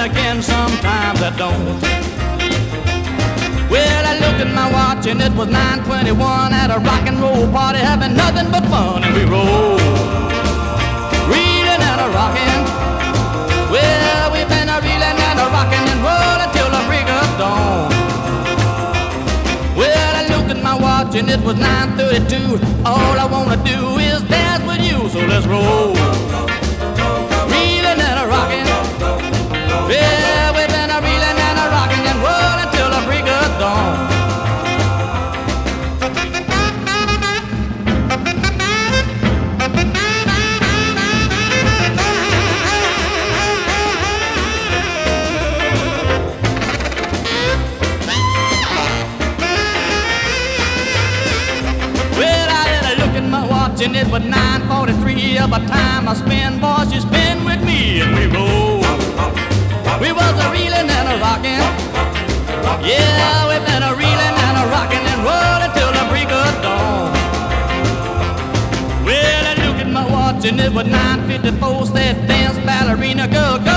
again sometimes I don't. Well, I looked at my watch and it was 9:21 at a rock and roll party, having nothing but fun, and we rolled, reeling and a rocking. Well, we've been a reeling and a rocking and rolling till the break of dawn. Well, I looked at my watch and it was 9:32. All I wanna do is dance with you, so let's roll, reeling and a rocking. Yeah, we've been a reeling and a rocking and rolling till the break of dawn. Well, I had a look at my watch and it was 9:43. By the time I spend, boys, you spend with me and we roll. We was a reeling and a rocking. Yeah, we've been a reeling and a rocking and rolling till the break of dawn. Well, I look at my watch and it was 9:54. Said, dance ballerina, go, go.